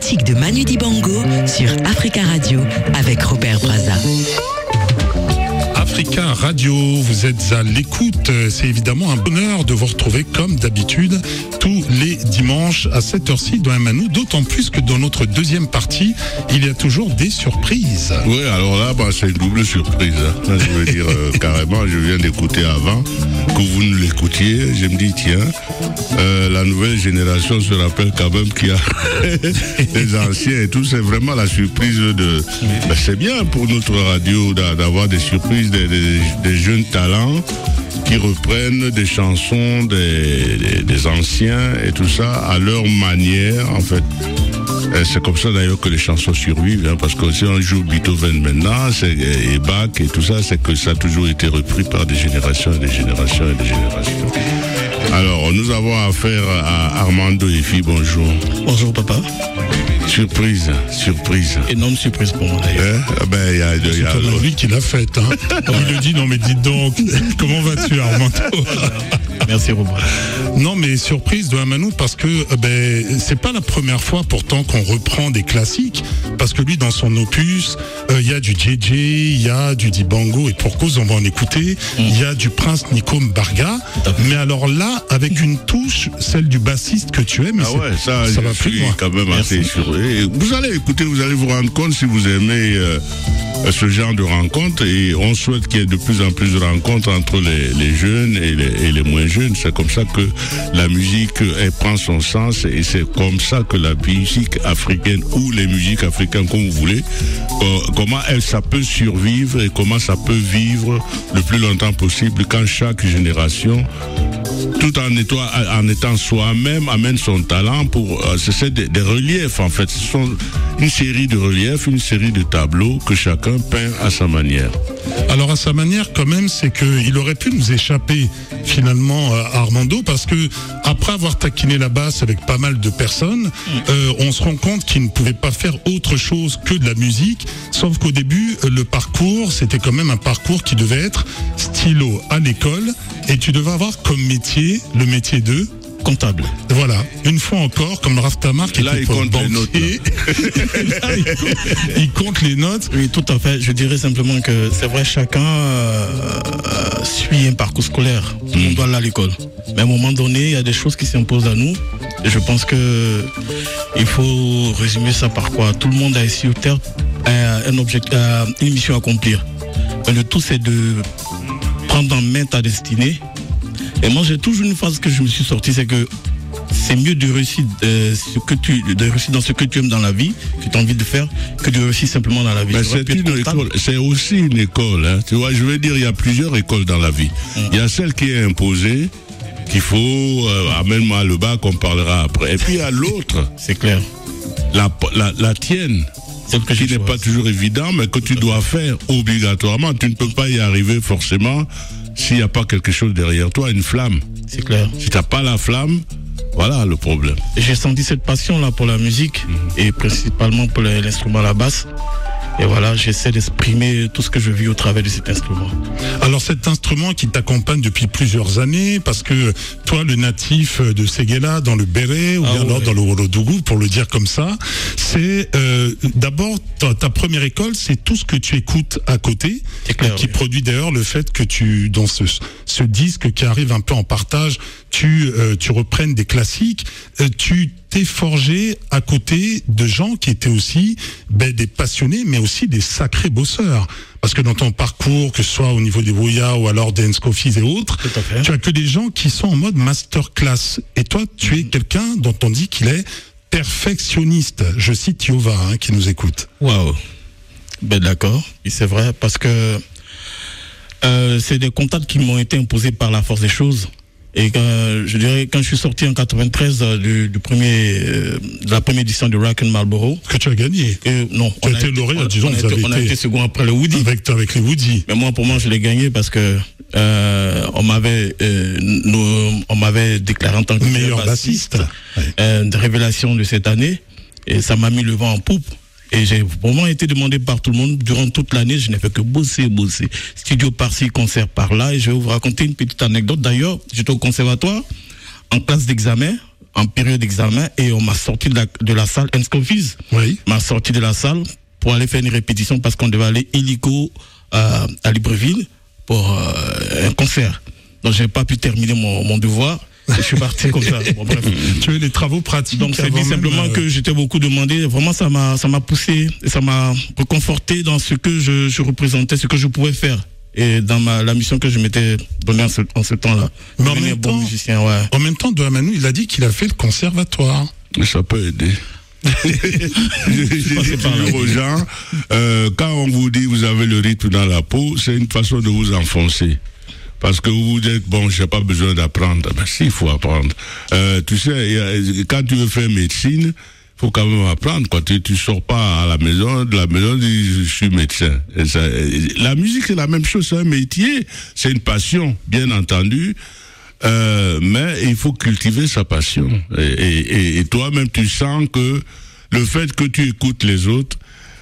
classiques de Manu Dibango sur Africa Radio avec Robert Brazza. Africa Radio, vous êtes à l'écoute. C'est évidemment un bonheur de vous retrouver comme d'habitude tous les dimanches à cette heure-ci dans Manou, d'autant plus que dans notre deuxième partie, il y a toujours des surprises. Oui, alors là, c'est une double surprise. Hein. Je veux dire, carrément, je viens d'écouter avant que vous ne l'écoutiez. Je me dis, tiens, la nouvelle génération se rappelle quand même qu'il y a les anciens et tout. C'est vraiment la surprise de... c'est bien pour notre radio d'avoir des surprises, des jeunes talents qui reprennent des chansons des anciens et tout ça à leur manière, en fait. Et c'est comme ça d'ailleurs que les chansons survivent, hein, parce que si on joue Beethoven maintenant, et Bach et tout ça, c'est que ça a toujours été repris par des générations et des générations et des générations. Alors, nous avons affaire à Armando Efi, bonjour. Bonjour papa. Surprise. Énorme surprise pour moi d'ailleurs. C'est lui qui l'a faite. Hein. Il lui dit, non mais dites donc, comment vas-tu Armando? Merci Robert. Non mais surprise de Amanou parce que c'est pas la première fois pourtant qu'on reprend des classiques, parce que lui dans son opus, il y a du JJ, il y a du Dibango et pour cause on va en écouter, il y a du Prince Nico Mbarga, mais alors là avec une touche, celle du bassiste que tu aimes, ça va plus loin. Quand même assez sûr. Vous allez écouter, vous allez vous rendre compte si vous aimez ce genre de rencontres, et on souhaite qu'il y ait de plus en plus de rencontres entre les jeunes et les moins jeunes. C'est comme ça que la musique elle prend son sens, et c'est comme ça que la musique africaine ou les musiques africaines comme vous voulez, comment ça peut survivre et comment ça peut vivre le plus longtemps possible quand chaque génération, tout en étant soi-même, amène son talent pour... c'est des reliefs en fait. Ce sont une série de reliefs, une série de tableaux que chacun peint à sa manière. Alors à sa manière quand même, c'est qu'il aurait pu nous échapper finalement Armando, parce que après avoir taquiné la basse avec pas mal de personnes, on se rend compte qu'il ne pouvait pas faire autre chose que de la musique, sauf qu'au début le parcours c'était quand même un parcours qui devait être stylo à l'école, et tu devais avoir comme métier le métier de comptable. Voilà, une fois encore, comme Raftamar qui là, était il compte les notes. Là, il compte les notes. Oui, tout à fait. Je dirais simplement que c'est vrai, chacun suit un parcours scolaire. Tout le monde doit aller à l'école. Mais à un moment donné, il y a des choses qui s'imposent à nous. Et je pense que il faut résumer ça par quoi? Tout le monde a ici sur Terre une mission à accomplir. Mais le tout, c'est de prendre en main ta destinée. Et moi, j'ai toujours une phrase que je me suis sortie, c'est que c'est mieux de réussir, dans ce que tu aimes dans la vie, que tu as envie de faire, que de réussir simplement dans la vie. Mais c'est aussi une école. Hein. Tu vois, je veux dire, il y a plusieurs écoles dans la vie. Il y a celle qui est imposée, qu'il faut, amène-moi le bac, on parlera après. Et puis il y a l'autre. C'est clair. La tienne. Qui n'est pas toujours évident, mais que tu dois faire obligatoirement. Tu ne peux pas y arriver forcément s'il n'y a pas quelque chose derrière toi, une flamme. C'est clair. Si tu n'as pas la flamme, voilà le problème. J'ai senti cette passion-là pour la musique, et principalement pour l'instrument à la basse. Et voilà, j'essaie d'exprimer tout ce que je vis au travers de cet instrument. Alors cet instrument qui t'accompagne depuis plusieurs années, parce que toi, le natif de Séguéla, dans le Béret, ou bien alors dans le Wolodougou, pour le dire comme ça, c'est d'abord ta première école, c'est tout ce que tu écoutes à côté, qui produit d'ailleurs le fait que tu, dans ce disque qui arrive un peu en partage, tu reprennes des classiques, tu t'es forgé à côté de gens qui étaient aussi des passionnés, mais aussi des sacrés bosseurs. Parce que dans ton parcours, que ce soit au niveau des Bouya ou alors des Nscofis et autres, tu as que des gens qui sont en mode masterclass. Et toi, tu es quelqu'un dont on dit qu'il est perfectionniste. Je cite Yova, qui nous écoute. Waouh. D'accord. Et c'est vrai, parce que c'est des contacts qui m'ont été imposés par la force des choses. Et je dirais, quand je suis sorti en 93 de la première édition de Rock and Marlboro. Que tu as gagné. Non. Tu as été lauréat, disons. On a été second après le Woody. Avec les Woody. Mais pour moi, je l'ai gagné parce que on m'avait déclaré en tant que meilleur bassiste. De révélation de cette année. Et ça m'a mis le vent en poupe. Et j'ai vraiment été demandé par tout le monde. Durant toute l'année, je n'ai fait que bosser. Studio par-ci, concert par-là. Et je vais vous raconter une petite anecdote. D'ailleurs, j'étais au conservatoire, en classe d'examen. en période d'examen et on m'a sorti de la salle. Enscofiz m'a sorti de la salle pour aller faire une répétition parce qu'on devait aller illico à Libreville pour un concert. Donc j'ai pas pu terminer mon devoir. Je suis parti comme ça. Bon, bref. Tu as eu les travaux pratiques. Donc c'est dit simplement que j'étais beaucoup demandé. Vraiment ça m'a poussé et ça m'a reconforté dans ce que je représentais, ce que je pouvais faire. Et dans la mission que je m'étais donnée en ce temps-là. Mais en même temps, Douamanou, il a dit qu'il a fait le conservatoire. Ça peut aider. J'ai dit aux gens, quand on vous dit vous avez le rythme dans la peau, c'est une façon de vous enfoncer. Parce que vous vous dites, bon, j'ai pas besoin d'apprendre. Ben si, il faut apprendre. Tu sais, quand tu veux faire médecine, faut quand même apprendre, quoi. Tu sors pas à la maison, de la maison, je suis médecin. La musique, c'est la même chose, c'est un métier, c'est une passion, bien entendu, mais il faut cultiver sa passion. Et toi-même, tu sens que le fait que tu écoutes les autres,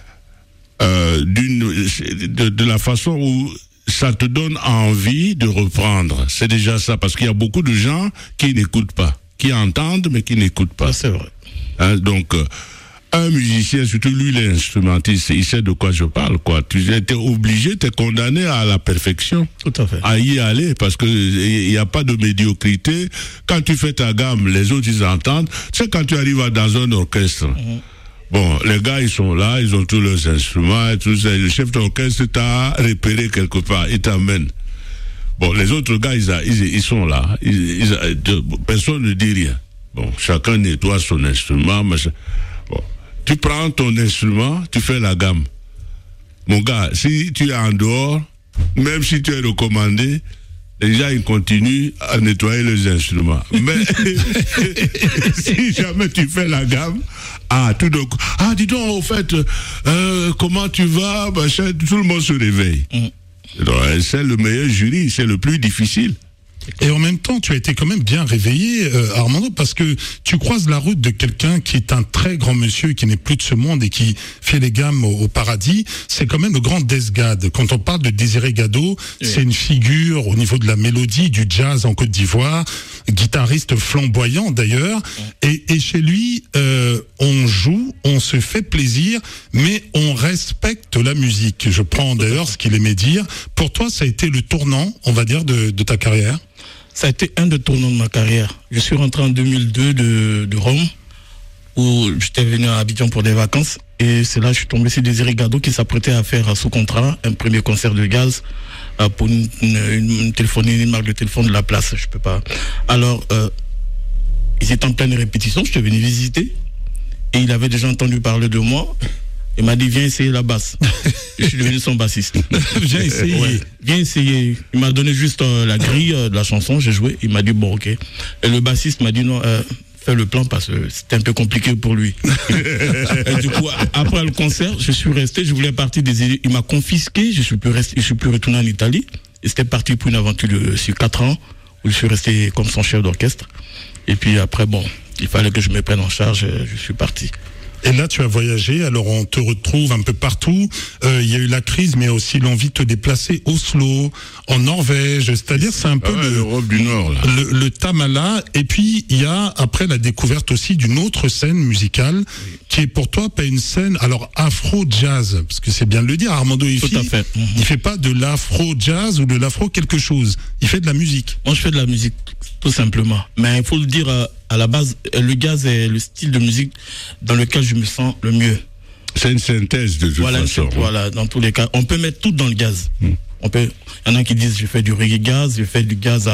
de la façon où ça te donne envie de reprendre. C'est déjà ça, parce qu'il y a beaucoup de gens qui n'écoutent pas, qui entendent, mais qui n'écoutent pas. C'est vrai. Donc, un musicien, surtout lui, l'instrumentiste, il sait de quoi je parle, quoi. Tu es obligé, tu es condamné à la perfection. Tout à fait. À y aller, parce que il n'y a pas de médiocrité. Quand tu fais ta gamme, les autres, ils entendent. Tu sais, quand tu arrives dans un orchestre, bon, les gars, ils sont là, ils ont tous leurs instruments, et tout ça. Le chef d'orchestre t'a repéré quelque part, il t'amène. Bon, les autres gars, ils sont là. Personne ne dit rien. Bon, chacun nettoie son instrument, machin. Bon, tu prends ton instrument, tu fais la gamme. Mon gars, si tu es en dehors, même si tu es recommandé, les gens, ils continuent à nettoyer les instruments. Mais si jamais tu fais la gamme, tout d'un coup, dis donc, au fait, comment tu vas, machin, tout le monde se réveille. Donc, c'est le meilleur jury, c'est le plus difficile. Et en même temps, tu as été quand même bien réveillé, Armando, parce que tu croises la route de quelqu'un qui est un très grand monsieur, qui n'est plus de ce monde et qui fait les gammes au paradis. C'est quand même le grand Desgade. Quand on parle de Désiré Gado, c'est une figure au niveau de la mélodie, du jazz en Côte d'Ivoire, guitariste flamboyant d'ailleurs. Et chez lui, on joue, on se fait plaisir, mais on respecte la musique. Je prends d'ailleurs ce qu'il aimait dire. Pour toi, ça a été le tournant, on va dire, de ta carrière? Ça a été un des tournants de ma carrière. Je suis rentré en 2002 de Rome, où j'étais venu à Abidjan pour des vacances. Et c'est là que je suis tombé sur Désiré Gado qui s'apprêtait à faire sous contrat un premier concert de gaz pour une marque de téléphone de la place. Je peux pas. Alors, ils étaient en pleine répétition. Je suis venu visiter. Et il avait déjà entendu parler de moi. Il m'a dit, viens essayer la basse. Je suis devenu son bassiste. Viens essayer. Ouais, viens essayer. Il m'a donné juste la grille de la chanson, j'ai joué. Il m'a dit, bon, ok. Et le bassiste m'a dit, non, fais le plan parce que c'était un peu compliqué pour lui. Et du coup, après le concert, je suis resté, je voulais partir des îles. Il m'a confisqué, je suis plus retourné en Italie. Et c'était parti pour une aventure sur 4 ans, où je suis resté comme son chef d'orchestre. Et puis après, bon, il fallait que je me prenne en charge, je suis parti. Et là, tu as voyagé, alors on te retrouve un peu partout. Il y a eu la crise, mais aussi l'envie de te déplacer Oslo, en Norvège. C'est-à-dire, c'est un peu l'Europe du Nord, là. Le Tamala. Et puis, il y a après la découverte aussi d'une autre scène musicale qui est pour toi pas une scène, alors afro-jazz, parce que c'est bien de le dire, Armando Ifi. Tout à fait. Il fait pas de l'afro-jazz ou de l'afro quelque chose. Il fait de la musique. Moi, je fais de la musique, tout simplement. Mais il faut le dire, à la base, le jazz est le style de musique dans lequel je me sens le mieux. C'est une synthèse de toute façon. Voilà, dans tous les cas. On peut mettre tout dans le jazz. Il y en a qui disent je fais du reggae jazz, je fais du jazz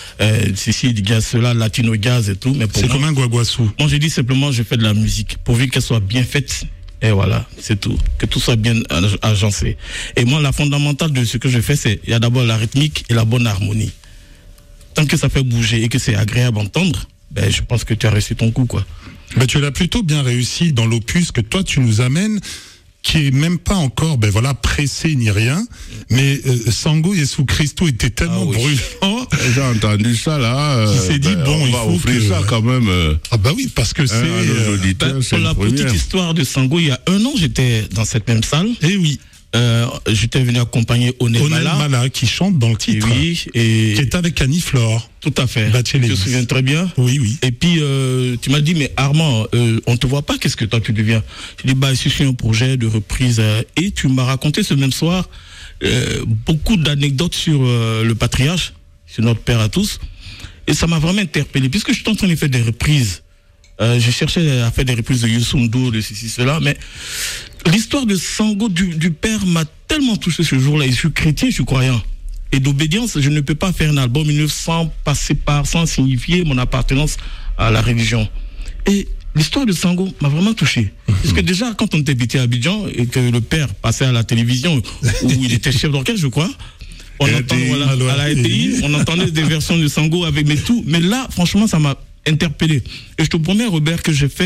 du jazz cela, latino jazz et tout. Mais c'est comme un guaguassou. Moi, je dis simplement je fais de la musique pourvu qu'elle soit bien faite. Et voilà, c'est tout. Que tout soit bien agencé. Et moi, la fondamentale de ce que je fais, c'est il y a d'abord la rythmique et la bonne harmonie. Tant que ça fait bouger et que c'est agréable à entendre, ben, je pense que tu as réussi ton coup, quoi. Ben, tu l'as plutôt bien réussi dans l'opus que toi tu nous amènes, qui est même pas encore, pressé ni rien, mais Sango Yesu Christo était tellement brûlant. J'ai entendu ça là. Il s'est dit on va offrir ça quand même. Oui, parce que c'est. Pour la petite histoire de Sango, il y a 1 an, j'étais dans cette même salle. Et oui. J'étais venu accompagner Onel Mala qui chante dans le titre. Oui, et qui est avec Annie Flore. Tout à fait. Je me souviens très bien. Oui, oui. Et puis, tu m'as dit, mais Armand, on te voit pas, qu'est-ce que toi tu deviens? Je dis, je suis un projet de reprise. Et tu m'as raconté ce même soir beaucoup d'anecdotes sur le patriarche, sur notre père à tous. Et ça m'a vraiment interpellé, puisque je suis en train de faire des reprises. Je cherchais à faire des reprises de Youssou N'Dour, de ceci, cela, mais l'histoire de Sango, du père, m'a tellement touché ce jour-là. Et je suis chrétien, je suis croyant. Et d'obédience, je ne peux pas faire un album sans signifier mon appartenance à la religion. Et l'histoire de Sango m'a vraiment touché. Parce que déjà, quand on était petit à Abidjan, et que le père passait à la télévision, où il était chef d'orchestre, je crois, on entendait, à la RTI, on entendait des versions de Sango avec mes tout. Mais là, franchement, ça m'a interpellé. Et je te promets, Robert, que j'ai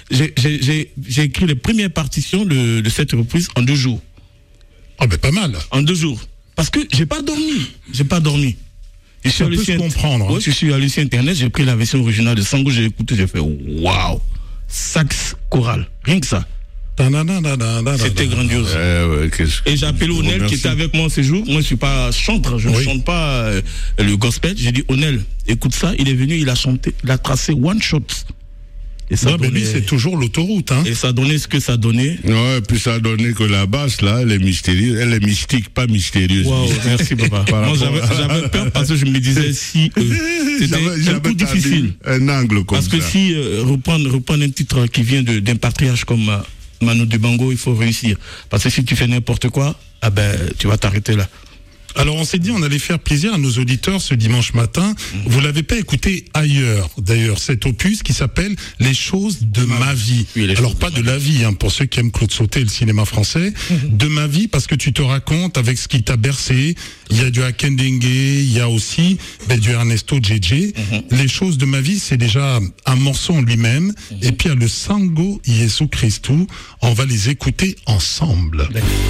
écrit les premières partitions de cette reprise en 2 jours. Ah ben pas mal. En 2 jours. Parce que j'ai pas dormi. Ça peut se comprendre. Ouais, je suis allé sur Internet, j'ai pris la version originale de Sango, j'ai écouté, j'ai fait waouh, sax choral, rien que ça. C'était grandiose. Et j'ai appelé Onel qui était avec moi ce jour. Moi, je suis pas chanteur, je ne chante pas le gospel. J'ai dit, Onel, écoute ça. Il est venu, il a chanté, il a tracé one shot. Et ça mais lui, c'est toujours l'autoroute. Hein. Et ça a donné ce que ça donnait. Ouais, et puis ça a donné que la basse, là, elle est mystérieuse. Elle est mystique, pas mystérieuse. Wow, merci, papa. Moi, j'avais peur parce que je me disais si c'était un coup difficile. Un angle comme ça. Parce que si reprendre un titre qui vient d'un patriarche comme Manu Dibango, il faut réussir. Parce que si tu fais n'importe quoi, tu vas t'arrêter là. Alors on s'est dit on allait faire plaisir à nos auditeurs ce dimanche matin. Vous l'avez pas écouté ailleurs, d'ailleurs, cet opus qui s'appelle Les choses de ma vie. Oui, alors pas de la vie, hein, pour ceux qui aiment Claude Sauté et le cinéma français. De ma vie, parce que tu te racontes avec ce qui t'a bercé. Il y a du Akendengue, il y a aussi du Ernesto Djedje. Les choses de ma vie, c'est déjà un morceau en lui-même. Et puis il y a le Sango Yesu Christou. On va les écouter ensemble.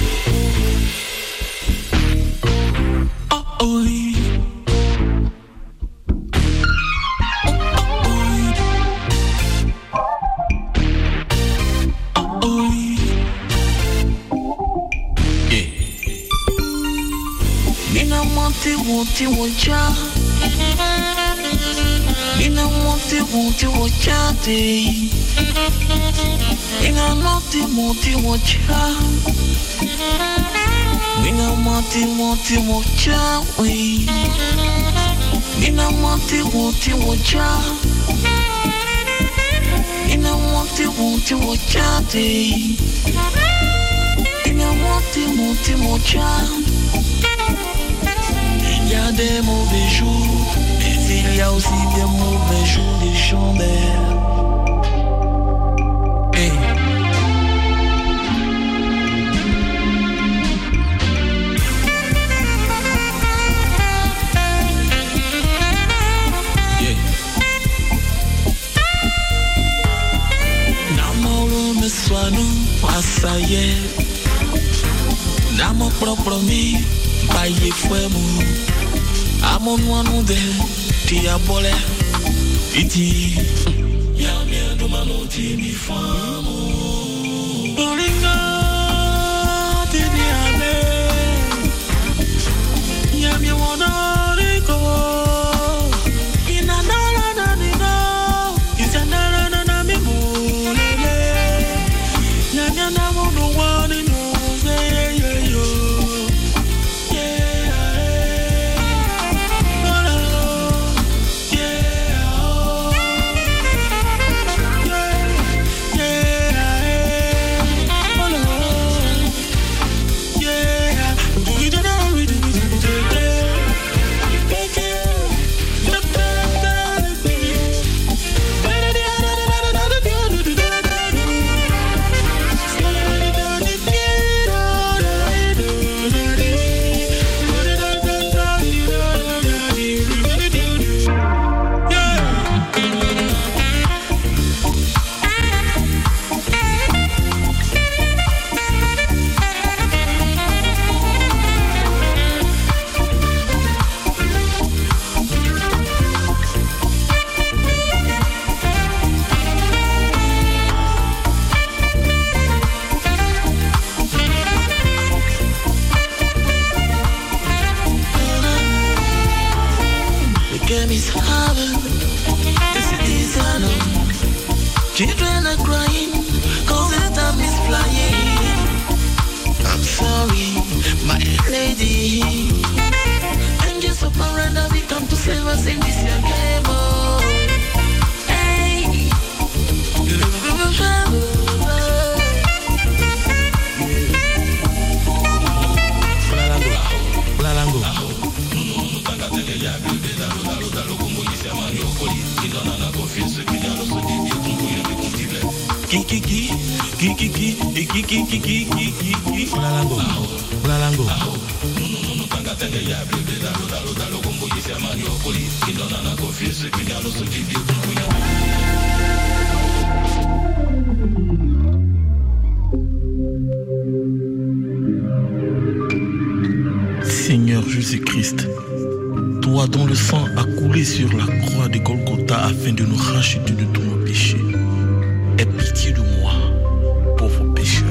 Wanti wacha Nina wanti wacha te Nina wanti wacha Nina wanti wacha we Nina wanti wacha Nina wanti wacha te Nina wanti wacha. Il y a des mauvais jours, mais il y a aussi des mauvais jours, des chandelles. Hey. Yeah. Namoro me soano, asaye. Namo proprio mi. Paye fuemo Amon wanu de Tiabole Iti Yamia do manoti mi famo Oringa Tini ame Yamia wana riko Inanara na nino Isanara na na mi mulele Yamia na mono wani no yo Children are crying, cause the time is flying. I'm sorry, my lady. Angels of Miranda, we come to save us in this year game. Oh. Hey. Seigneur Jésus-Christ, toi dont le sang a coulé sur la croix de Golgotha afin de nous racheter de tous nos péchés, aie pitié de moi, pauvre pécheur.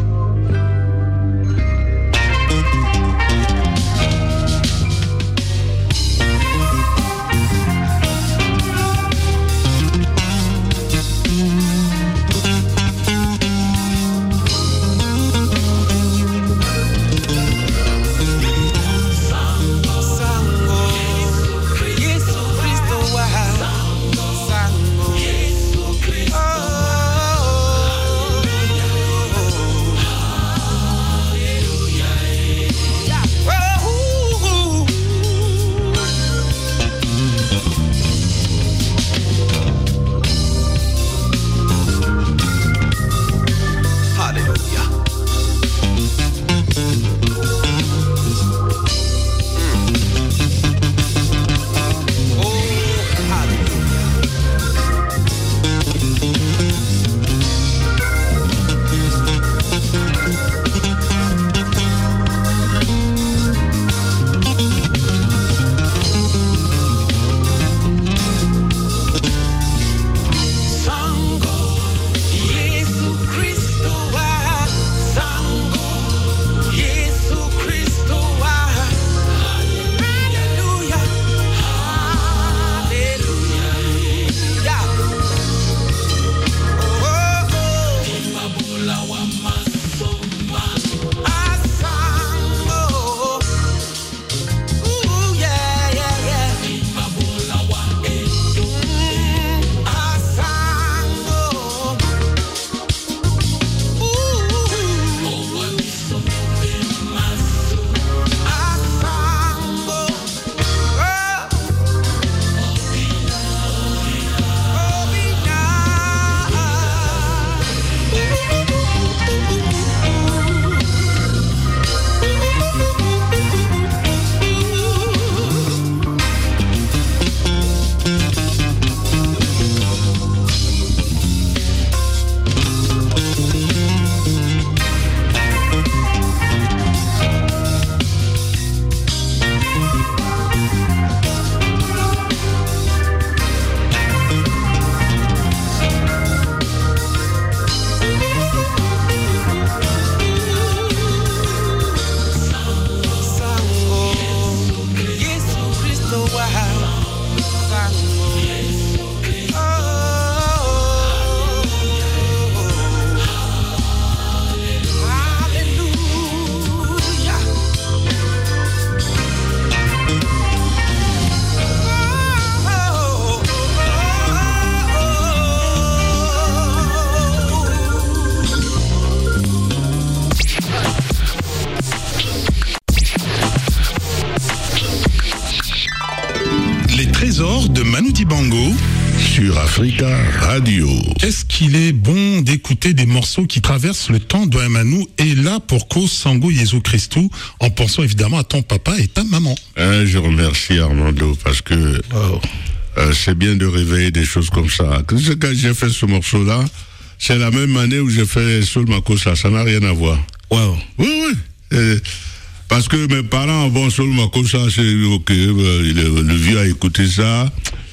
trésor de Manu Dibango sur Africa Radio. Est-ce qu'il est bon d'écouter des morceaux qui traversent le temps de Manu et là pour cause Sango Yesu Christou, en pensant évidemment à ton papa et ta maman? Je remercie Armando parce que c'est bien de réveiller des choses comme ça. Quand j'ai fait ce morceau-là, c'est la même année où j'ai fait Soul Makossa, ça n'a rien à voir. Wow. Oui. Parce que mes parents, bon, Soul Makossa, c'est ok, le vieux a écouté ça.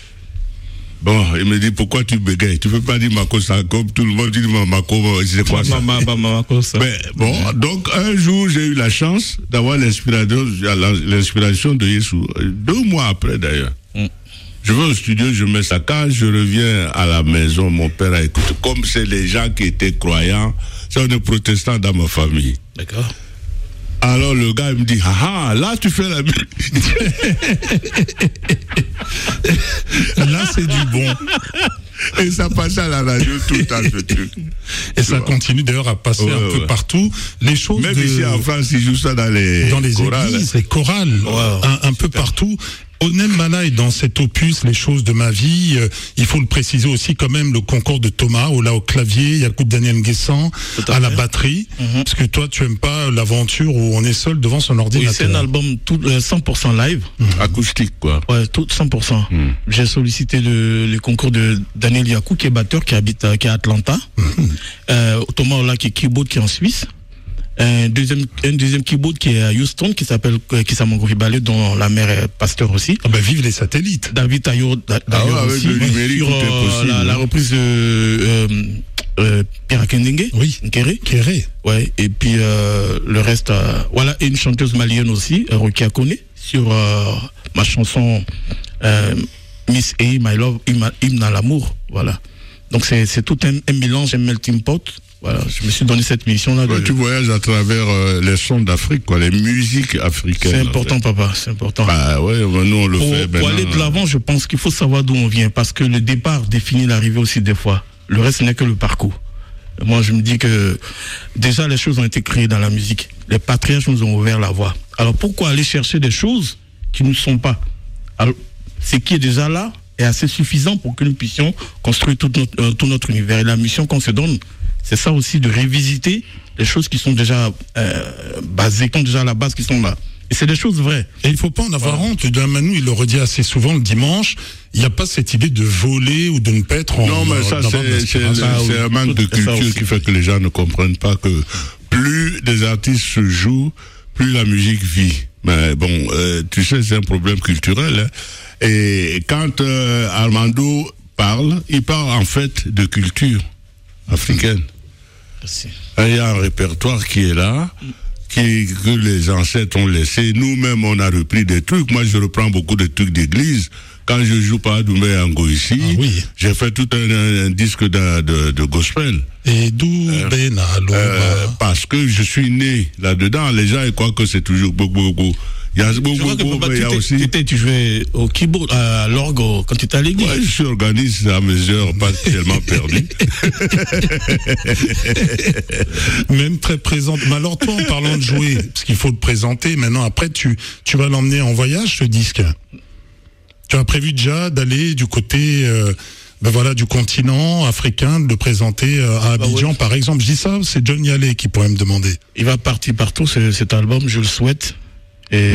Bon, il me dit, pourquoi tu bégayes? Tu peux pas dire Makossa comme tout le monde dit Mako, c'est quoi ça? Makossa. Mais bon, donc un jour, j'ai eu la chance d'avoir l'inspiration de Yesu. 2 mois après d'ailleurs. Je vais au studio, je mets ça. Quand je reviens à la maison, mon père a écouté. Comme c'est les gens qui étaient croyants, c'est des protestants dans ma famille. D'accord. Alors le gars il me dit, là tu fais la musique. Là c'est du bon. Et ça passe à la radio tout le temps, ce truc. Et ça continue d'ailleurs à passer un peu partout. Les choses même ici en France, ils jouent ça dans les chorales. Églises, les chorales, un peu partout. Onem Malai, dans cet opus, Les choses de ma vie, il faut le préciser aussi quand même, le concours de Thomas, là au clavier, Yacoub Daniel Nguessan, à la batterie, parce que toi tu aimes pas l'aventure où on est seul devant son ordinateur. Oui, c'est un album 100% live. Acoustique quoi. Ouais, tout 100%. J'ai sollicité le concours de Daniel Yacoub, qui est batteur, qui est à Atlanta. Thomas Ola, qui est keyboard, qui est en Suisse. Un deuxième keyboard qui est à Houston, qui s'appelle Kissa Mangoufi Ballet, dont la mère est pasteur aussi. Ah ben vive les satellites. David Taillot aussi, le numérique, sur possible, la reprise de Pierre Akendenge. Oui, Kéré. Ouais, et puis le reste, voilà, et une chanteuse malienne aussi, Rokia Kone, sur ma chanson Miss A, My Love, Hymne à l'amour, voilà. Donc c'est tout un mélange, un melting pot. Voilà, je me suis donné cette mission-là. Tu voyages à travers les sons d'Afrique, quoi, les musiques africaines. C'est important, papa, c'est important. Bah ouais, nous on le fait. Pour aller de l'avant, je pense qu'il faut savoir d'où on vient, parce que le départ définit l'arrivée aussi des fois. Le reste n'est que le parcours. Moi, je me dis que déjà les choses ont été créées dans la musique. Les patriarches nous ont ouvert la voie. Alors pourquoi aller chercher des choses qui ne sont pas? Alors, ce qui est déjà là est assez suffisant pour que nous puissions construire tout notre univers. Et la mission qu'on se donne, c'est ça aussi, de révisiter les choses qui sont déjà basées, qui ont déjà la base, qui sont là. Et c'est des choses vraies. Et il ne faut pas en avoir honte. Manu, il le redit assez souvent le dimanche. Il n'y a pas cette idée de voler ou de ne pas être en... Non, mais ça, c'est un manque de culture qui fait que les gens ne comprennent pas que plus des artistes se jouent, plus la musique vit. Mais bon, tu sais, c'est un problème culturel. Hein. Et quand Armando parle, il parle en fait de culture africaine. Merci. Il y a un répertoire qui est là, que les ancêtres ont laissé. Nous-mêmes, on a repris des trucs. Moi, je reprends beaucoup de trucs d'église. Quand je joue par Doumbé Ango ici, j'ai fait tout un disque de gospel. Et d'où parce que je suis né là-dedans. Les gens ils croient que c'est toujours beaucoup. Il y a beaucoup, mais il y a aussi... Tu jouais au keyboard, à l'orgue, quand tu étais à l'église. Ouais, je suis organiste à mes heures, pas tellement perdu. Même très présente. Mais alors toi, en parlant de jouer, parce qu'il faut le présenter, maintenant, après, tu vas l'emmener en voyage, ce disque. Tu as prévu déjà d'aller du côté... du continent africain, de le présenter à Abidjan, par exemple. Je dis ça, c'est John Yalé qui pourrait me demander. Il va partir partout, cet album, je le souhaite. Et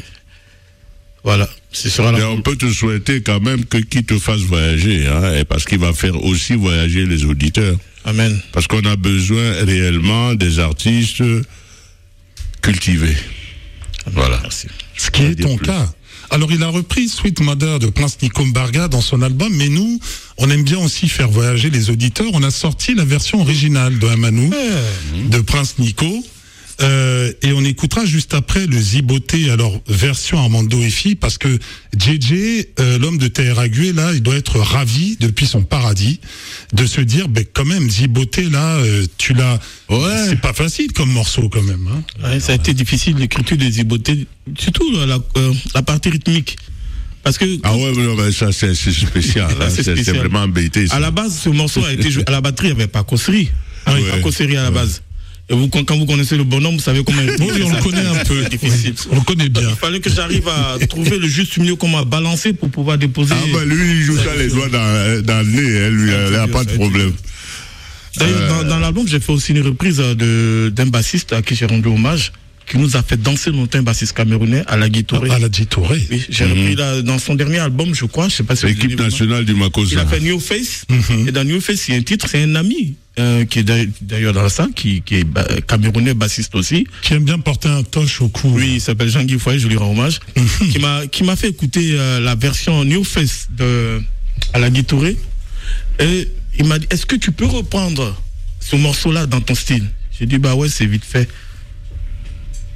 voilà, ce sera là. On peut te souhaiter quand même qu'il te fasse voyager, hein, parce qu'il va faire aussi voyager les auditeurs. Amen. Parce qu'on a besoin réellement des artistes cultivés. Amen. Voilà. Merci. Ce qui est ton cas. Alors, il a repris Sweet Mother de Prince Nico Mbarga dans son album, mais nous, on aime bien aussi faire voyager les auditeurs. On a sorti la version originale de Amanou, de Prince Nico. Et on écoutera juste après le Ziboté, alors version Armando Effi, parce que JJ, l'homme de Teheragué, là, il doit être ravi depuis son paradis de se dire, quand même, Ziboté, là, tu l'as. Ouais. C'est pas facile comme morceau, quand même. Hein. Ouais, ça a été difficile l'écriture de Ziboté, surtout la partie rythmique. Parce que ça c'est spécial, hein. c'est vraiment embêté. À la base, ce morceau a été joué à la batterie, il n'y avait pas Kossery. Pas Kossery à la base. Et quand vous connaissez le bonhomme, vous savez comment il est. Oui, on le connaît un peu. Difficile. On le connaît bien. Il fallait que j'arrive à trouver le juste milieu, comment balancer pour pouvoir déposer. Lui, il joue ça les doigts dans le nez, lui, il n'a pas de problème. D'ailleurs, dans l'album, j'ai fait aussi une reprise d'un bassiste à qui j'ai rendu hommage, qui nous a fait danser longtemps, un bassiste camerounais, à la Touré. À la Touré. Oui, j'ai repris dans son dernier album, je crois, je sais pas si l'équipe nationale du Makossa. Il a fait New Face, et dans New Face, il y a un titre, c'est un ami, qui est d'ailleurs dans la salle, qui est camerounais, bassiste aussi. Qui aime bien porter un toche au cou. Oui, il s'appelle Jean-Guy Foyer, je lui rends hommage. qui m'a fait écouter la version New Face à la Touré. Et il m'a dit, est-ce que tu peux reprendre ce morceau-là dans ton style? J'ai dit, ouais, c'est vite fait.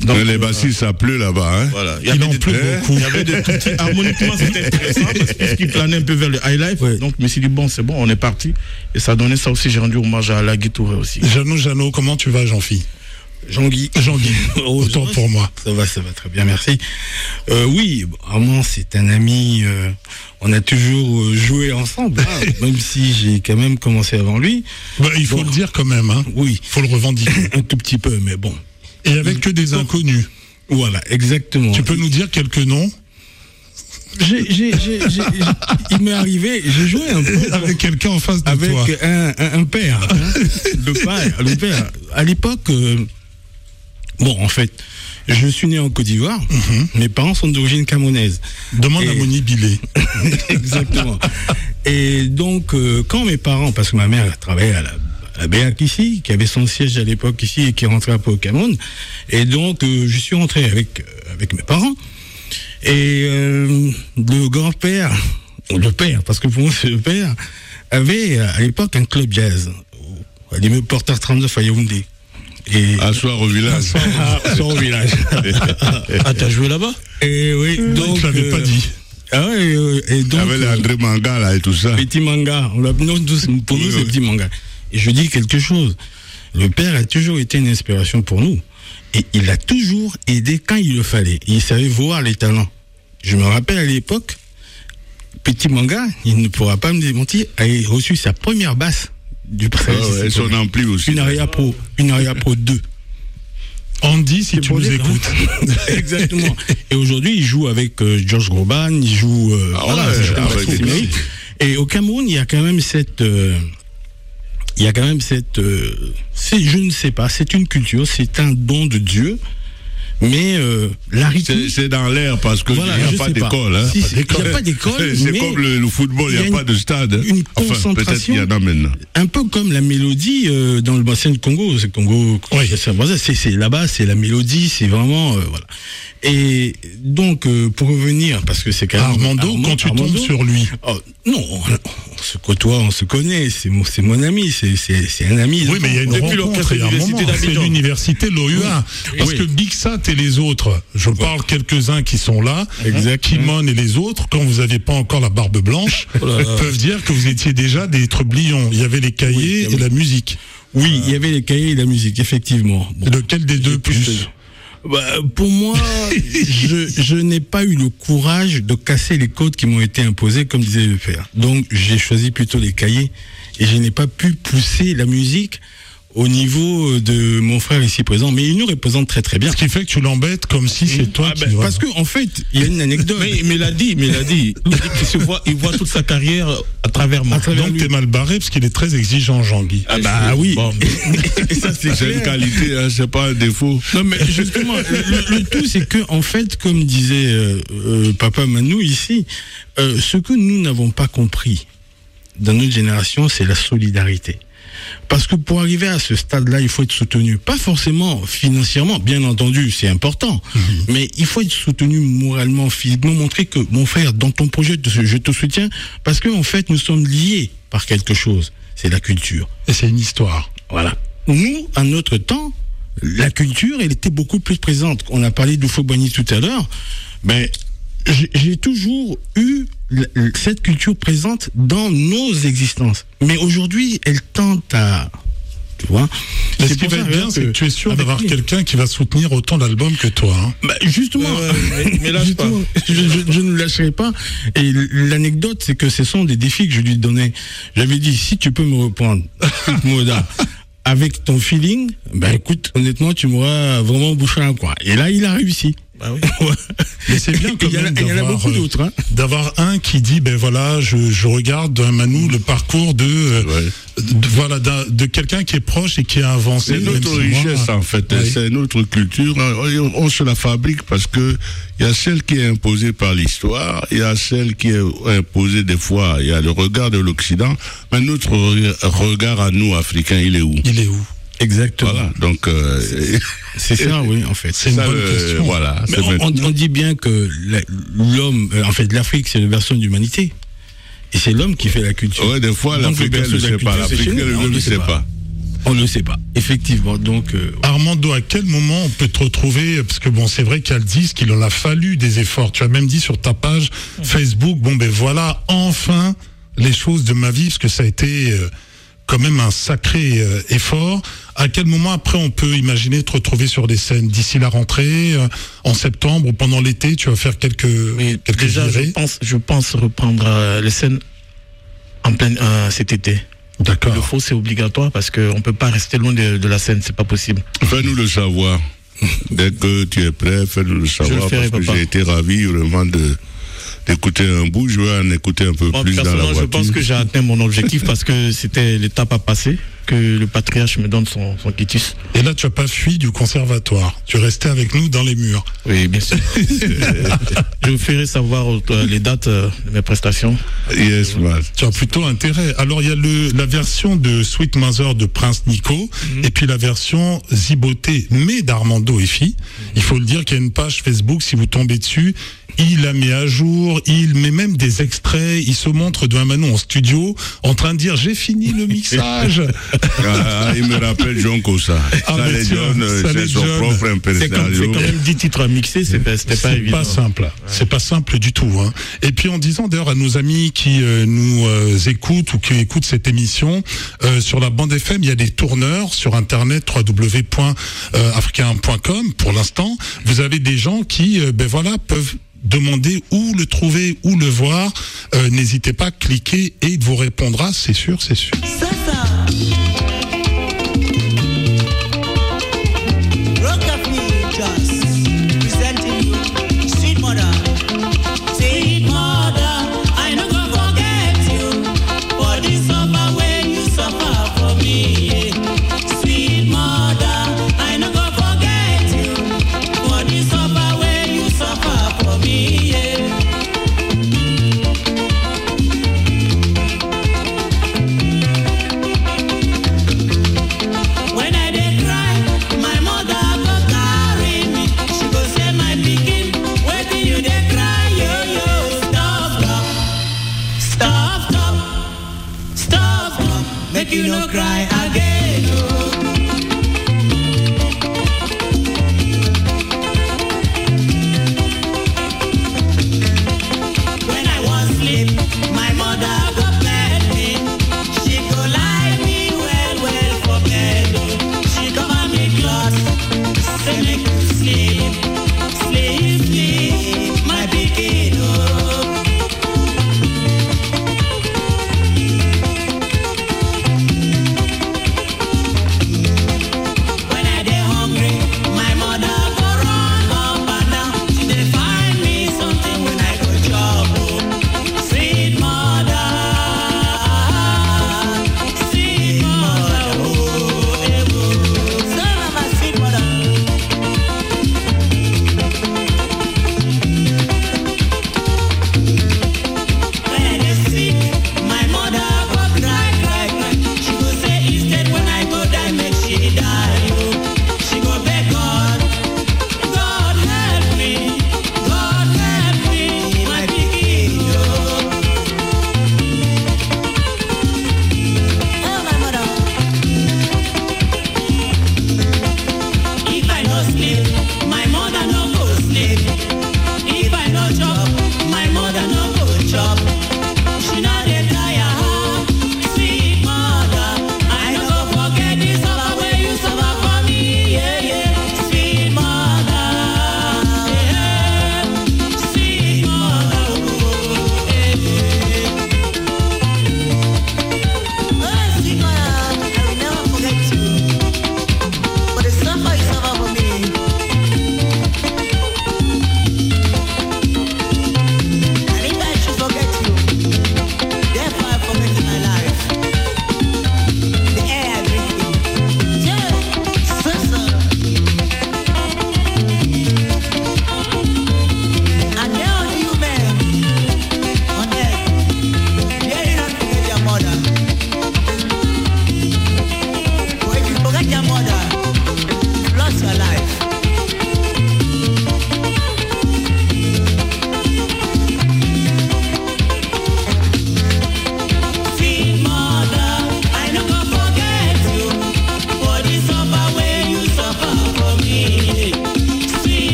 Donc, les bassistes, ça pleut là-bas. Hein. Voilà. Il en pleut beaucoup. Il y avait des tout petits. Harmoniquement, c'était intéressant parce qu'il planait un peu vers le high life. Ouais. Donc, je me suis dit, bon, c'est bon, on est parti. Et ça donnait ça aussi. J'ai rendu hommage à Lagui Touré aussi. Jeannot, comment tu vas, Jean-Phi? Jean-Guy, autant pour moi. Ça va très bien, merci. Oui, Armand, c'est un ami. On a toujours joué ensemble, hein, même si j'ai quand même commencé avant lui. Bah, il faut le dire quand même, hein. Oui. Il faut le revendiquer. Un tout petit peu, mais bon. Et avec que des inconnus. Voilà, exactement. Tu peux nous dire quelques noms? Il m'est arrivé, j'ai joué un peu avec quelqu'un en face de toi. Avec un père, hein, le père. À l'époque, bon, en fait, je suis né en Côte d'Ivoire. Mes parents sont d'origine camerounaise. Demande à Moni Billet. Exactement. Et donc, quand mes parents, parce que ma mère travaillait à la BAC ici, qui avait son siège à l'époque ici et qui rentrait un peu au Cameroun. Et donc, je suis rentré avec mes parents. Et le grand-père, le père, parce que pour moi c'est le père, avait à l'époque un club jazz, à l'immeuble Porter 39 à Yaoundé. Et à Soir au village. Soir au village. Ah, t'as joué là-bas? Et oui, donc. Je l'avais pas dit. Ah ouais, et donc. Il y avait André Manga là et tout ça. Petit Manga. Pour nous, c'est Petit Manga. Et je dis quelque chose. Le père a toujours été une inspiration pour nous. Et il a toujours aidé quand il le fallait. Il savait voir les talents. Je me rappelle à l'époque, Petit Manga, il ne pourra pas me démentir, a reçu sa première basse du prix. Et son ampli aussi. Une Aria Pro 2. Andy, si tu nous écoutes. Exactement. Et aujourd'hui, il joue avec Georges Groban, il joue... Et au Cameroun, il y a quand même cette... je ne sais pas, c'est une culture, c'est un don de Dieu, mais la rythmique... C'est dans l'air parce que voilà, il n'y a pas d'école. Hein. Il n'y a pas d'école. C'est comme le football, il n'y a pas de stade. Une concentration. Peut-être qu'il y en a maintenant. Un peu comme la mélodie dans le bassin de Congo. C'est Congo. Oui. C'est là-bas, c'est la mélodie, c'est vraiment voilà. Et donc pour revenir, parce que c'est quand même Armando, quand tu tombes sur lui. Oh, non, on se côtoie, on se connaît. C'est mon ami, c'est un ami. Oui, mais il y a une rencontre. C'est l'université l'OUA. Parce que Big Sat et les autres, je parle quelques-uns qui sont là, Kimon et les autres, quand vous n'aviez pas encore la barbe blanche, peuvent dire que vous étiez déjà des trublions. Il y avait les cahiers et la musique. Oui, il y avait les cahiers et la musique, effectivement. Bon. Lequel des deux plus? Pour moi, je n'ai pas eu le courage de casser les codes qui m'ont été imposés, comme disait le père. Donc, j'ai choisi plutôt les cahiers et je n'ai pas pu pousser la musique au niveau de mon frère ici présent, mais il nous représente très très bien. Ce qui fait que tu l'embêtes comme si c'est toi qui... Parce que en fait, il y a une anecdote. Mais il a dit qu'il voit toute sa carrière à travers moi. Donc t'es mal barré parce qu'il est très exigeant, Jean-Guy. Ah bah oui. Bon, et ça c'est une qualité, hein, c'est pas un défaut. Non mais justement, le tout c'est que en fait, comme disait Papa Manou ici, ce que nous n'avons pas compris dans notre génération, c'est la solidarité. Parce que pour arriver à ce stade-là, il faut être soutenu. Pas forcément financièrement, bien entendu, c'est important. Mais il faut être soutenu moralement, physiquement, montrer que, mon frère, dans ton projet, je te soutiens. Parce qu'en fait, nous sommes liés par quelque chose. C'est la culture. Et c'est une histoire. Voilà. Nous, à notre temps, la culture, elle était beaucoup plus présente. On a parlé de Fobani tout à l'heure. Mais j'ai toujours eu cette culture présente dans nos existences. Mais aujourd'hui, elle tente à... Tu vois, mais ce qui va être bien, c'est que tu es sûr d'avoir quelqu'un qui va soutenir autant l'album que toi. Hein. Bah justement, mais là, justement, je ne lâcherai pas. Et l'anecdote, c'est que ce sont des défis que je lui donnais. J'avais dit, si tu peux me reprendre, Moda, avec ton feeling, ben écoute, honnêtement, tu m'auras vraiment bouché un coin. Et là, il a réussi. Bah oui. Mais c'est bien quand même il y en a beaucoup d'autres, hein. D'avoir un qui dit ben voilà, je regarde Manou le parcours de quelqu'un qui est proche et qui a avancé. C'est notre richesse en fait, c'est notre culture. On se la fabrique parce que il y a celle qui est imposée par l'histoire, il y a celle qui est imposée des fois, il y a le regard de l'Occident, mais notre regard à nous Africains, il est où? Exactement. Voilà, donc c'est ça, oui, en fait. C'est une bonne question. Voilà. On dit bien que l'homme, en fait, l'Afrique, c'est une version d'humanité. Et c'est l'homme qui fait la culture. Oui, des fois, l'Africain ne sait pas. L'Africain ne le sait pas. On ne le sait pas, effectivement. Donc, Armando, à quel moment on peut te retrouver? Parce que bon, c'est vrai qu'il y a le disque, il en a fallu des efforts. Tu as même dit sur ta page Facebook, bon ben voilà, enfin les choses de ma vie, parce que ça a été quand même un sacré effort. À quel moment après on peut imaginer te retrouver sur des scènes d'ici la rentrée, en septembre ou pendant l'été? Tu vas faire quelques déjà, virées. je pense reprendre les scènes en plein cet été. D'accord. Il le faut, c'est obligatoire parce qu'on ne peut pas rester loin de la scène, c'est pas possible. Fais-nous le savoir. Dès que tu es prêt, fais-nous le savoir. ferai, parce que papa. j'ai été ravi vraiment d'écouter un bout. Je vais en écouter un peu plus dans la Personnellement, voiture. je pense que j'ai atteint mon objectif parce que c'était l'étape à passer, que le patriarche me donne son quitus. Et là, tu n'as pas fui du conservatoire. Tu restais avec nous dans les murs. Oui, bien sûr. Je vous ferai savoir les dates de mes prestations. Yes, man. Tu as plutôt intérêt. Alors, il y a la version de Sweet Mother de Prince Nico, et puis la version Ziboté, mais d'Armando Effi. Il faut le dire qu'il y a une page Facebook, si vous tombez dessus, il la met à jour, il met même des extraits, il se montre devant Manon en studio, en train de dire, j'ai fini le mixage. Il me rappelle John Kosa. mais tiens, C'est son John. propre C'est impresario. quand même 10 titres à mixer, c'était pas C'est évident. pas simple. C'est pas simple du tout. Hein. Et puis en disant d'ailleurs à nos amis qui nous écoutent ou qui écoutent cette émission, sur la bande FM, il y a des tourneurs sur internet www.africain.com. Pour l'instant, vous avez des gens qui, peuvent demander où le trouver, où le voir. N'hésitez pas à cliquer et il vous répondra, c'est sûr, c'est sûr. You no cry again. When I was asleep, my mother go bed me. She go lie me well for bed. She cover me close, say make you sleep, my pikin.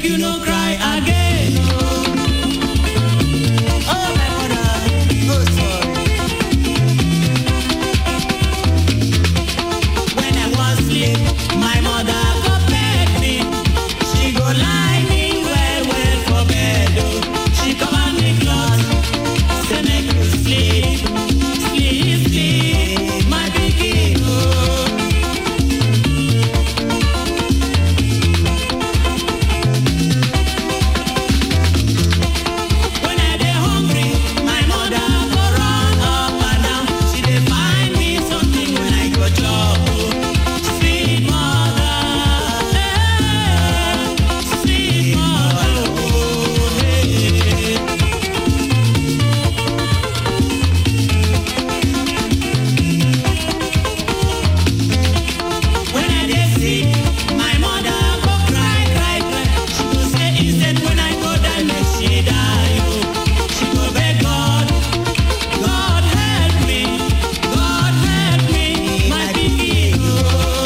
you no cry again. Oh my mother, oh sorry. When I was asleep, my mother go beg me. She go lie me well for bed. Oh. She cover me cloth, say make you sleep, my pikin. Oh. When I dey hungry, my mother go run up and down. She dey find me something when I go chop. Oh. Sweet mother, sweet mother, oh, hey. When I dey sick, my mother go cry. She go say instead when I go die, make she die. Oh. She go beg God, God help me, my pikin. Oh.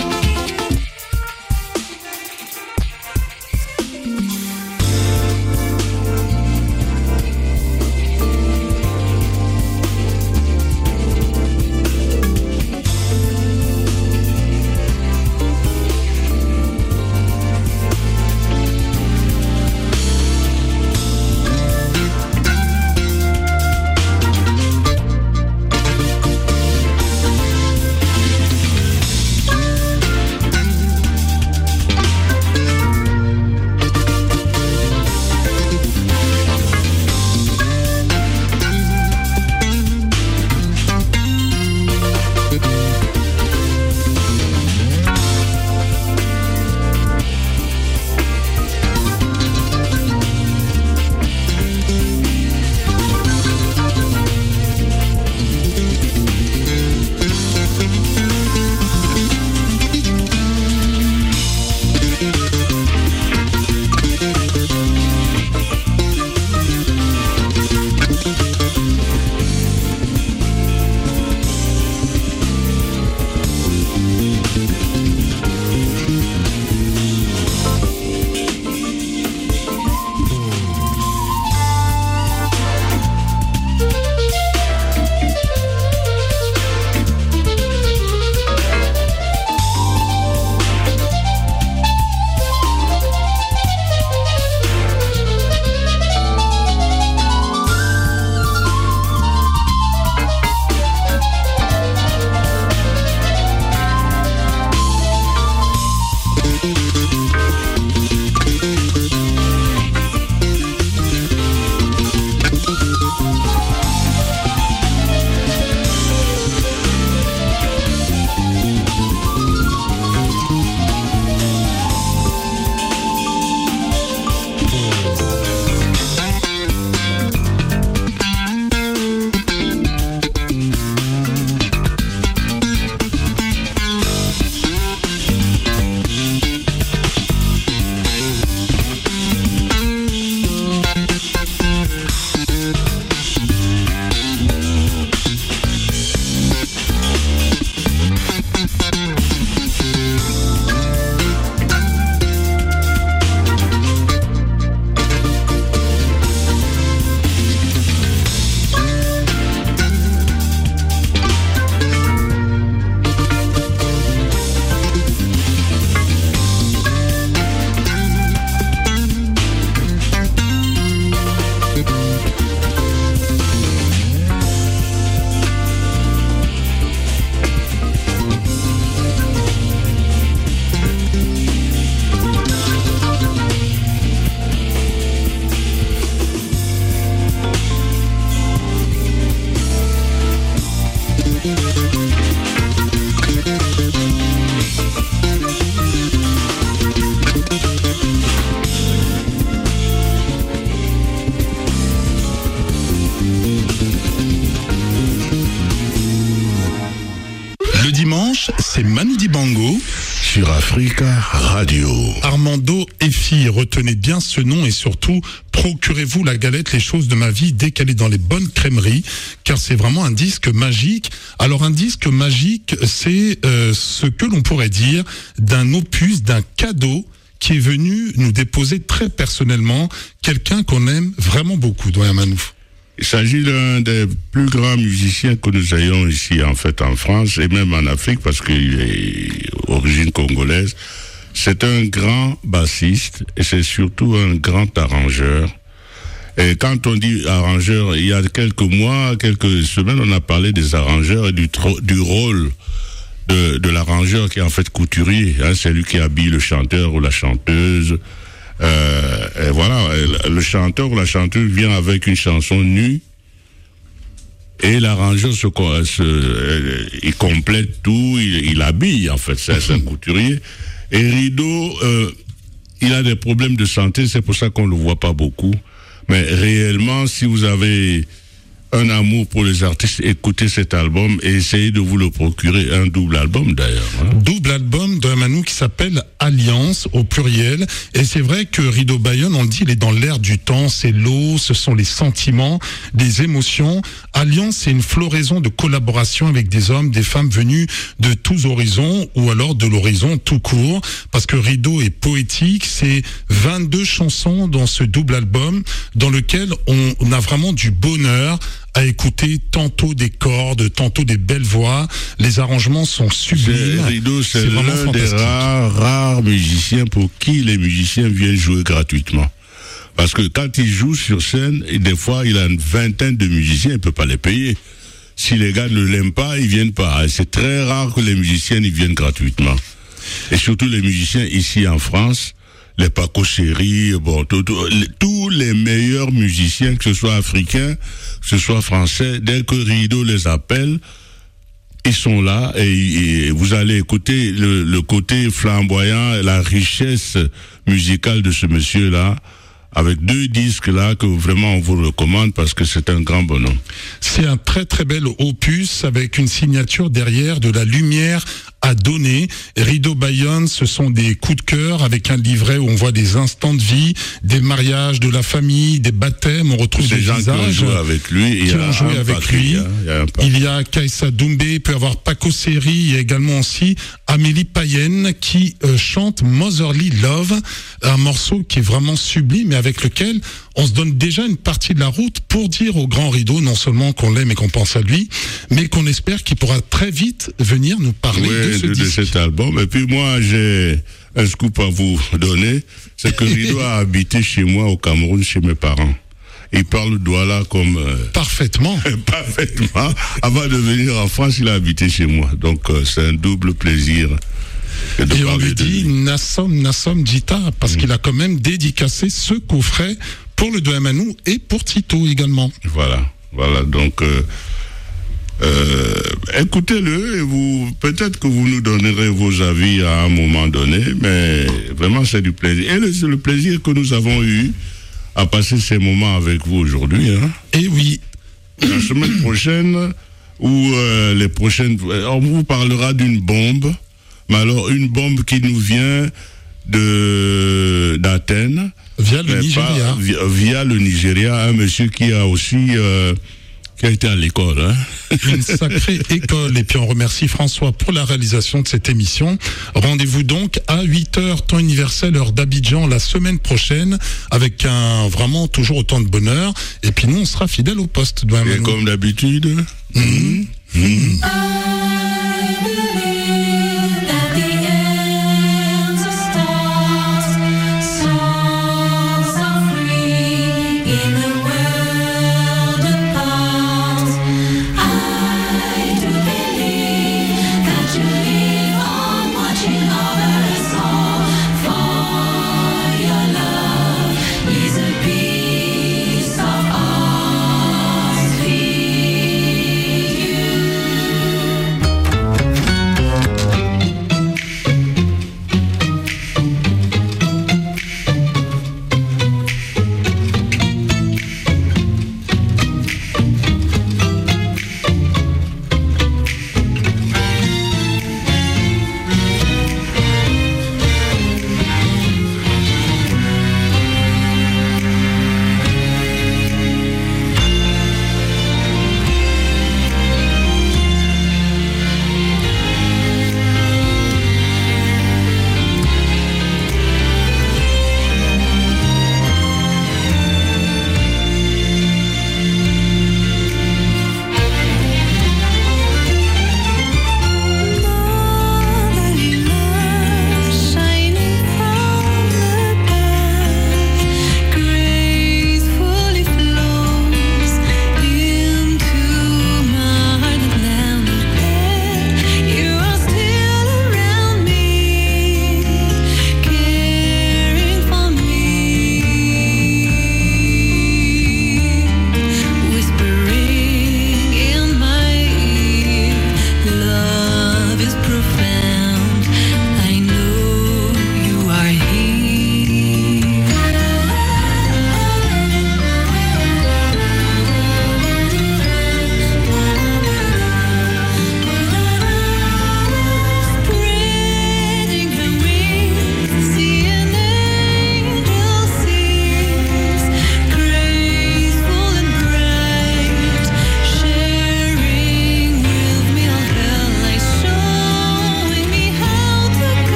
c'est Manu Dibango sur Africa Radio. Armando Effi, retenez bien ce nom et surtout procurez-vous la galette Les choses de ma vie dès qu'elle est dans les bonnes crèmeries, car c'est vraiment un disque magique. Alors un disque magique, c'est ce que l'on pourrait dire d'un opus, d'un cadeau qui est venu nous déposer très personnellement quelqu'un qu'on aime vraiment beaucoup, Doyen Manou. Il s'agit d'un des plus grands musiciens que nous ayons ici, en fait, en France et même en Afrique, parce qu'il est d'origine congolaise. C'est un grand bassiste et c'est surtout un grand arrangeur. Et quand on dit arrangeur, il y a quelques mois, quelques semaines, on a parlé des arrangeurs et du rôle de l'arrangeur qui est en fait couturier. Hein, c'est lui qui habille le chanteur ou la chanteuse. Et voilà, le chanteur ou la chanteuse vient avec une chanson nue et l'arrangeur il complète tout, il habille en fait, c'est un couturier. Et Rideau, il a des problèmes de santé, c'est pour ça qu'on le voit pas beaucoup. Mais réellement, si vous avez un amour pour les artistes, écoutez cet album et essayez de vous le procurer, un double album d'ailleurs. Hein. Double album d'un Manou qui s'appelle Alliance au pluriel. Et c'est vrai que Rideau Bayonne, on le dit, il est dans l'air du temps, c'est l'eau, ce sont les sentiments, des émotions. Alliance, c'est une floraison de collaboration avec des hommes, des femmes venus de tous horizons ou alors de l'horizon tout court. Parce que Rideau est poétique, c'est 22 chansons dans ce double album dans lequel on a vraiment du bonheur à écouter tantôt des cordes, tantôt des belles voix. Les arrangements sont sublimes. Rideau, c'est l'un des rares musiciens pour qui les musiciens viennent jouer gratuitement. Parce que quand il joue sur scène, et des fois, il a une vingtaine de musiciens, il peut pas les payer. Si les gars ne l'aiment pas, ils viennent pas. Et c'est très rare que les musiciens ils viennent gratuitement. Et surtout les musiciens ici en France, les Paco Chéri, bon, tous les meilleurs musiciens, que ce soit africains, que ce soit français, dès que Rideau les appelle, ils sont là et vous allez écouter le côté flamboyant, la richesse musicale de ce monsieur-là, avec 2 disques là que vraiment on vous recommande parce que c'est un grand bonhomme. C'est un très très bel opus avec une signature derrière, de la lumière à donner. Rideau Bayonne, ce sont des coups de cœur avec un livret où on voit des instants de vie, des mariages, de la famille, des baptêmes, on retrouve des gens visages qui ont joué avec lui. Il y a Kaïssa Doumbé, il peut y avoir Paco Seri, il y a également aussi Amélie Payen qui chante Motherly Love, un morceau qui est vraiment sublime et avec lequel on se donne déjà une partie de la route pour dire au grand Rideau non seulement qu'on l'aime et qu'on pense à lui, mais qu'on espère qu'il pourra très vite venir nous parler de cet album. Et puis moi, j'ai un scoop à vous donner, c'est que Rideau a habité chez moi au Cameroun, chez mes parents. Il parle Douala comme... Parfaitement. Parfaitement. Avant de venir en France, il a habité chez moi. Donc c'est un double plaisir. Et on lui dit Nassom Djita, parce qu'il a quand même dédicacé ce coffret pour le Doyen Manou et pour Tito également. Voilà, donc écoutez-le et peut-être que vous nous donnerez vos avis à un moment donné, mais vraiment c'est du plaisir. Et c'est le plaisir que nous avons eu à passer ces moments avec vous aujourd'hui. Hein. Et oui. La semaine prochaine, ou les prochaines, on vous parlera d'une bombe, mais alors une bombe qui nous vient d'Athènes. Via le Nigeria. Via le Nigeria, un monsieur qui a aussi qui a été à l'école. Hein. Une sacrée école. Et puis on remercie François pour la réalisation de cette émission. Rendez-vous donc à 8h, temps universel, heure d'Abidjan, la semaine prochaine, avec vraiment toujours autant de bonheur. Et puis nous, on sera fidèles au poste. Et comme d'habitude.